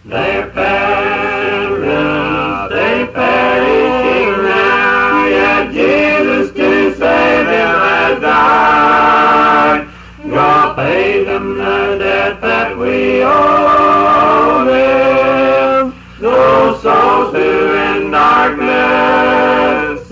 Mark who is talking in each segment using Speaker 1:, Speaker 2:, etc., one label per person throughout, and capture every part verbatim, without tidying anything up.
Speaker 1: They're perishing, they perishing now, yet Jesus to save them has died. God paid them the debt that we owe them, those souls who in darkness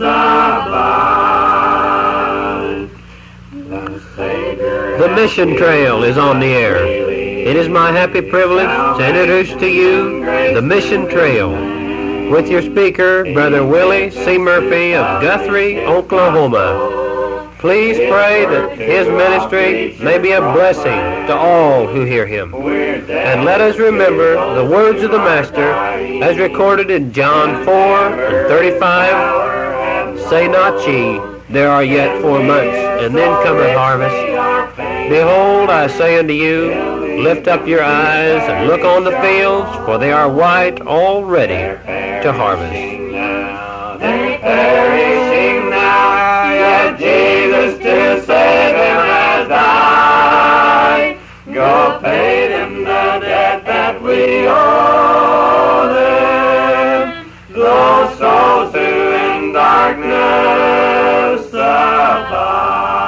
Speaker 1: abide. The Savior
Speaker 2: The mission trail is on the air. It is my happy privilege to introduce to you the Mission Trail with your speaker, Brother Willie C. Murphy of Guthrie, Oklahoma. Please pray that his ministry may be a blessing to all who hear him. And let us remember the words of the Master as recorded in John four and thirty-five. Say not ye, there are yet four months, and then cometh harvest. Behold, I say unto you, lift up your eyes and look on the fields, for they are white already to harvest.
Speaker 1: They're perishing now, yet Jesus to save them has died. God paid him the debt that we owe them, those souls who in darkness abide.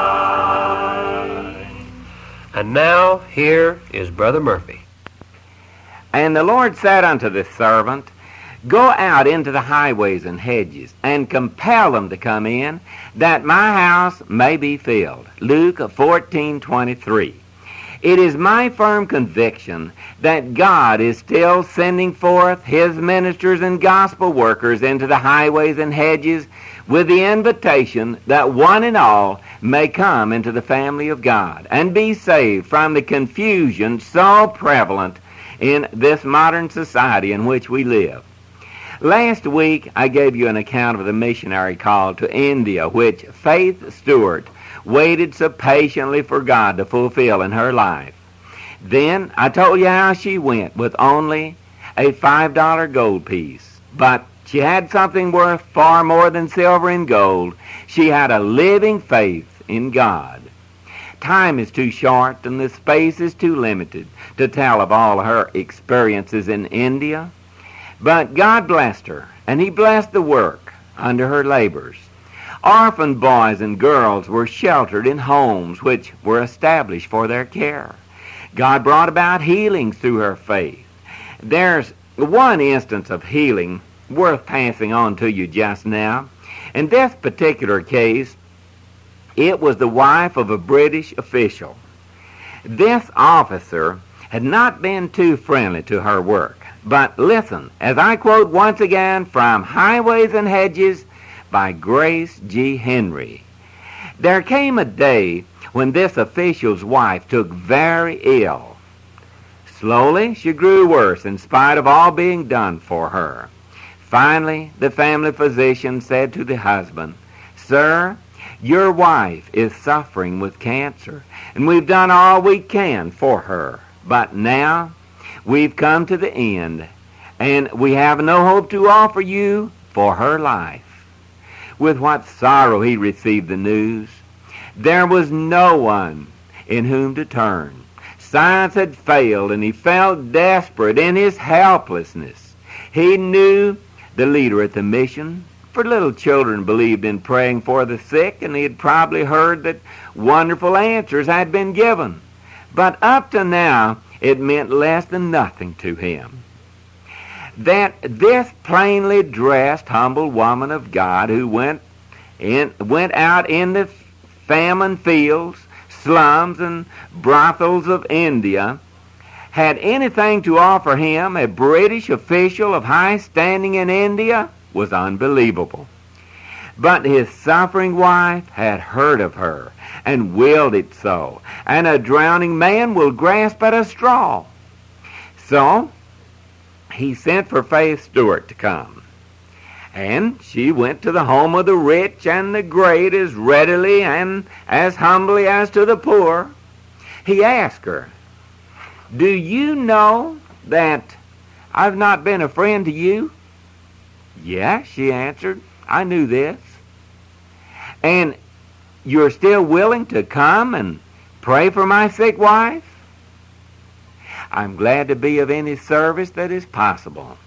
Speaker 2: And now, here is Brother Murphy.
Speaker 3: And the Lord said unto the servant, Go out into the highways and hedges, and compel them to come in, that my house may be filled. Luke fourteen twenty-three. It is my firm conviction that God is still sending forth his ministers and gospel workers into the highways and hedges with the invitation that one and all may come into the family of God and be saved from the confusion so prevalent in this modern society in which we live. Last week, I gave you an account of the missionary call to India, which Faith Stewart waited so patiently for God to fulfill in her life. Then I told you how she went with only a five dollar gold piece. But she had something worth far more than silver and gold. She had a living faith in God. Time is too short and the space is too limited to tell of all her experiences in India. But God blessed her, and he blessed the work under her labors. Orphan boys and girls were sheltered in homes which were established for their care. God brought about healings through her faith. There's one instance of healing worth passing on to you just now. In this particular case, it was the wife of a British official. This officer had not been too friendly to her work. But listen, as I quote once again from Highways and Hedges by Grace G. Henry. There came a day when this official's wife took very ill. Slowly, she grew worse in spite of all being done for her. Finally, the family physician said to the husband, Sir, your wife is suffering with cancer, and we've done all we can for her. But now we've come to the end, and we have no hope to offer you for her life. With what sorrow he received the news. There was no one in whom to turn. Science had failed, and he felt desperate in his helplessness. He knew the leader at the mission, for little children believed in praying for the sick, and he had probably heard that wonderful answers had been given. But up to now, it meant less than nothing to him. That this plainly dressed, humble woman of God who went in, went out in the famine fields, slums, and brothels of India had anything to offer him, a British official of high standing in India, was unbelievable. But his suffering wife had heard of her and willed it so, and a drowning man will grasp at a straw. So he sent for Faith Stewart to come, and she went to the home of the rich and the great as readily and as humbly as to the poor. He asked her, Do you know that I've not been a friend to you? Yes, she answered, I knew this. And you're still willing to come and pray for my sick wife? I'm glad to be of any service that is possible.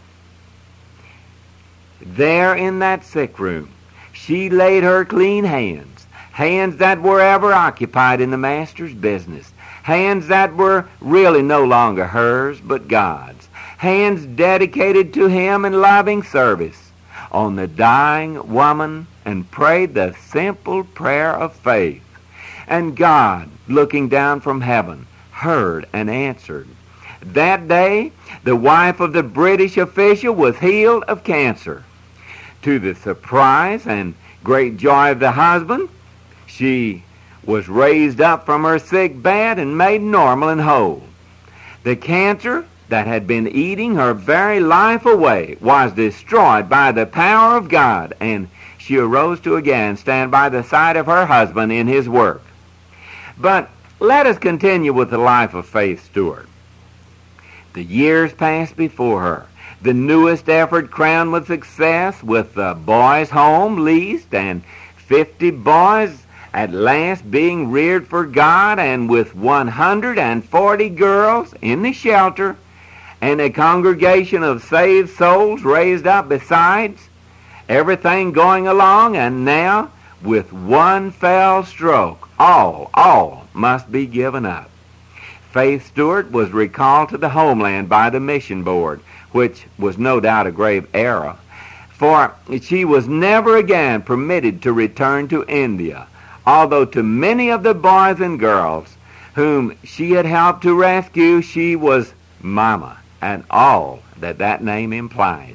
Speaker 3: There in that sick room, she laid her clean hands, hands that were ever occupied in the Master's business, hands that were really no longer hers but God's, hands dedicated to Him in loving service on the dying woman, and prayed the simple prayer of faith. And God, looking down from heaven, heard and answered. That day, the wife of the British official was healed of cancer. To the surprise and great joy of the husband, she was raised up from her sick bed and made normal and whole. The cancer that had been eating her very life away was destroyed by the power of God, and she arose to again stand by the side of her husband in his work. But let us continue with the life of Faith Stewart. The years passed before her. The newest effort crowned with success, with the boys' home leased and fifty boys at last being reared for God, and with one hundred forty girls in the shelter, and a congregation of saved souls raised up besides, everything going along, and now, with one fell stroke, all, all must be given up. Faith Stewart was recalled to the homeland by the mission board, which was no doubt a grave error, for she was never again permitted to return to India, although to many of the boys and girls whom she had helped to rescue, she was Mama, and all that that name implies.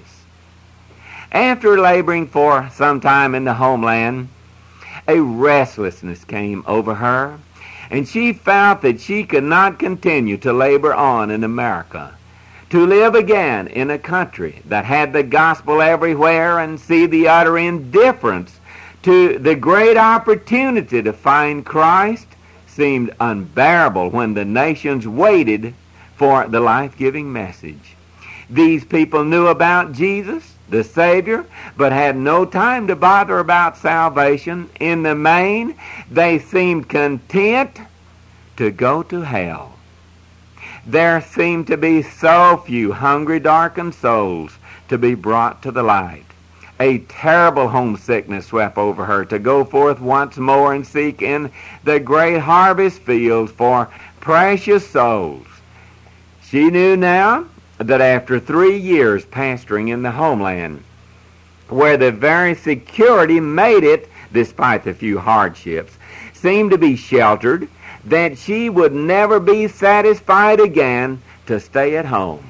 Speaker 3: After laboring for some time in the homeland, a restlessness came over her, and she felt that she could not continue to labor on in America, to live again in a country that had the gospel everywhere, and see the utter indifference to the great opportunity to find Christ seemed unbearable when the nations waited for the life-giving message. These people knew about Jesus, the Savior, but had no time to bother about salvation. In the main, they seemed content to go to hell. There seemed to be so few hungry, darkened souls to be brought to the light. A terrible homesickness swept over her to go forth once more and seek in the great harvest fields for precious souls. She knew now that after three years pastoring in the homeland, where the very security made it, despite the few hardships, seemed to be sheltered, that she would never be satisfied again to stay at home,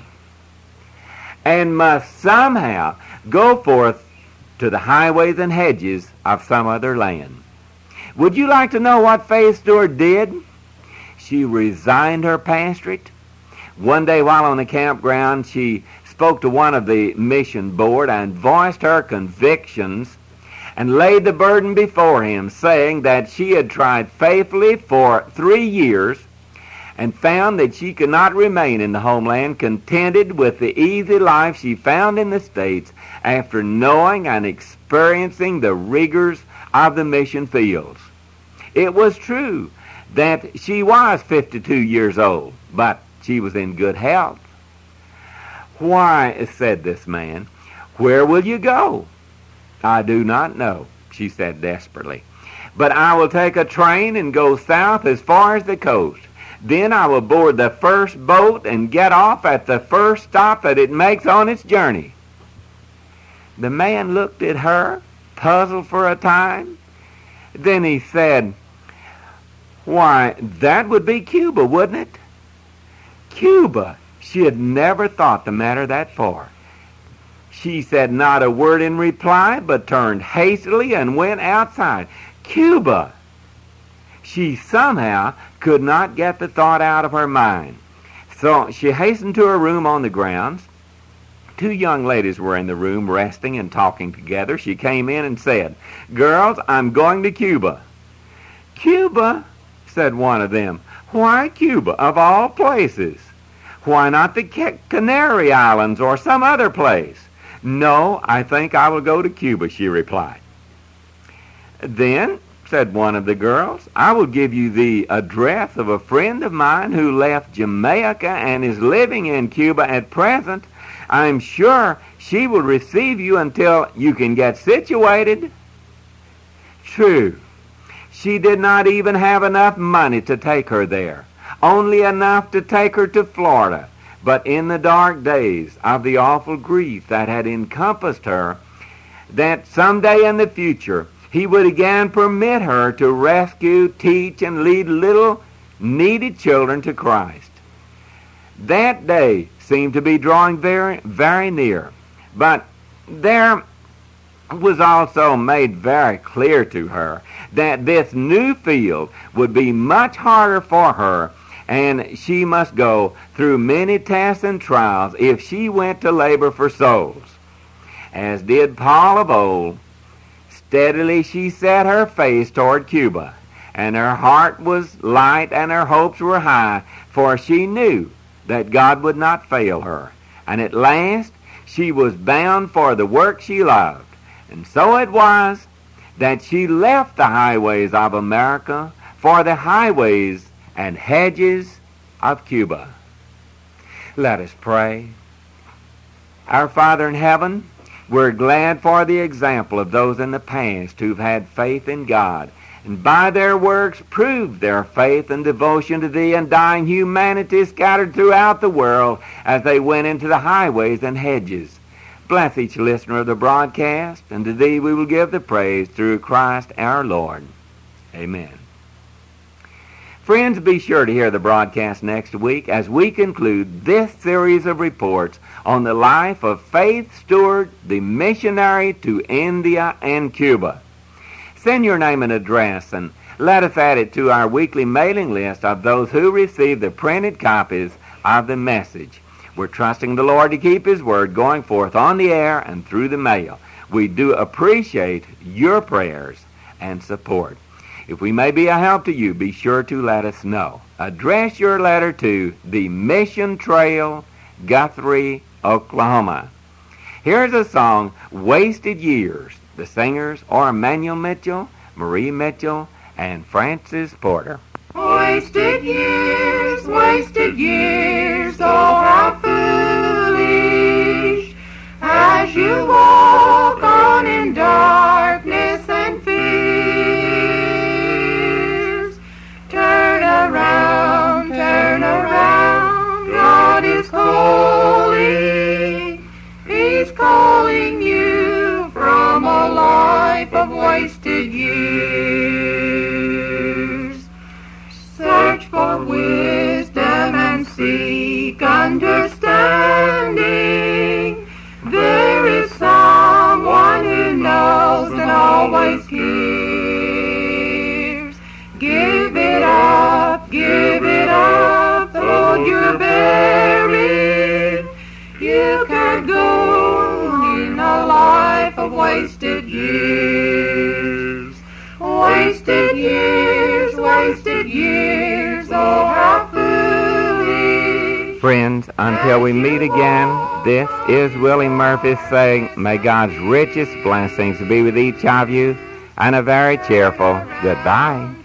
Speaker 3: and must somehow go forth to the highways and hedges of some other land. Would you like to know what Faith Stewart did? She resigned her pastorate. One day while on the campground, she spoke to one of the mission board and voiced her convictions and laid the burden before him, saying that she had tried faithfully for three years and found that she could not remain in the homeland contented with the easy life she found in the States after knowing and experiencing the rigors of the mission fields. It was true that she was fifty-two years old, but she was in good health. "Why," said this man, "where will you go?" "I do not know," she said desperately, "but I will take a train and go south as far as the coast. Then I will board the first boat and get off at the first stop that it makes on its journey." The man looked at her, puzzled for a time. Then he said, "Why, that would be Cuba, wouldn't it?" Cuba! She had never thought the matter that far. She said not a word in reply, but turned hastily and went outside. Cuba! She somehow could not get the thought out of her mind. So she hastened to her room on the grounds. Two young ladies were in the room resting and talking together. She came in and said, "Girls, I'm going to Cuba." "Cuba?" said one of them. "Why Cuba, of all places? Why not the Canary Islands or some other place?" "No, I think I will go to Cuba," she replied. Then said one of the girls. "I will give you the address of a friend of mine who left Jamaica and is living in Cuba at present. I'm sure she will receive you until you can get situated." True. She did not even have enough money to take her there, only enough to take her to Florida. But in the dark days of the awful grief that had encompassed her, that someday in the future he would again permit her to rescue, teach, and lead little needy children to Christ. That day seemed to be drawing very, very near. But there was also made very clear to her that this new field would be much harder for her, and she must go through many tests and trials if she went to labor for souls. As did Paul of old, steadily she set her face toward Cuba, and her heart was light and her hopes were high, for she knew that God would not fail her. And at last she was bound for the work she loved. And so it was that she left the highways of America for the highways and hedges of Cuba. Let us pray. Our Father in heaven, we're glad for the example of those in the past who've had faith in God, and by their works proved their faith and devotion to Thee and dying humanity scattered throughout the world as they went into the highways and hedges. Bless each listener of the broadcast, and to Thee we will give the praise through Christ our Lord. Amen. Friends, be sure to hear the broadcast next week as we conclude this series of reports on the life of Faith Stewart, the missionary to India and Cuba. Send your name and address and let us add it to our weekly mailing list of those who receive the printed copies of the message. We're trusting the Lord to keep His word going forth on the air and through the mail. We do appreciate your prayers and support. If we may be a help to you, be sure to let us know. Address your letter to the Mission Trail, Guthrie, Oklahoma. Here's a song, Wasted Years. The singers are Emmanuel Mitchell, Marie Mitchell, and Francis Porter.
Speaker 1: Wasted years, wasted years, oh how foolish, as you walk on in darkness and fears. Turn around, turn around, God is calling, He's calling you from a life of wasted years. Search for wisdom and seek understanding. There is someone who knows and always cares. Give it up, give it up, though you're buried. You can't go in a life of wasted years. Wasted years, wasted years, oh how foolish.
Speaker 3: Friends, until we meet again, this is Willie Murphy saying, may God's richest blessings be with each of you, and a very cheerful goodbye.